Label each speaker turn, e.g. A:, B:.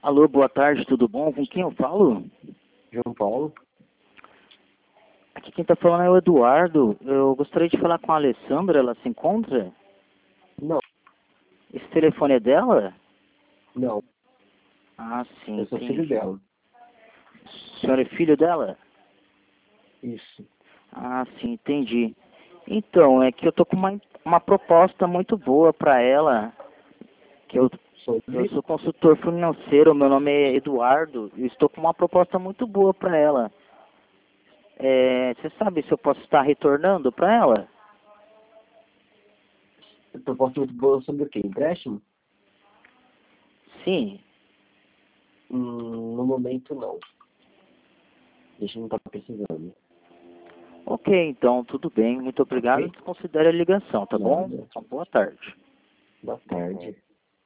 A: Alô, boa tarde, tudo bom? Com quem eu falo?
B: João Paulo?
A: Aqui quem tá falando é o Eduardo. Eu gostaria de falar com a Alessandra, ela se encontra?
B: Não,
A: Esse telefone é dela?
B: não.
A: Ah, sim,
B: Eu sou filho
A: entendi.
B: dela.
A: O senhor é filho dela?
B: Isso.
A: Ah, sim, entendi. Então, é que eu tô com uma proposta muito boa para ela, que eu
B: Sobre?
A: sou consultor financeiro, meu nome é Eduardo, e estou com uma proposta muito boa para ela. Você sabe se eu posso estar retornando para ela?
B: Proposta muito boa sobre o quê? Empréstimo?
A: Sim.
B: No momento, não. A gente não tá precisando.
A: Ok, então, tudo bem. Muito obrigado.
B: Ok?
A: Desconsidere a ligação, tá bom?
B: Nada.
A: Uma boa tarde.
B: Boa tarde.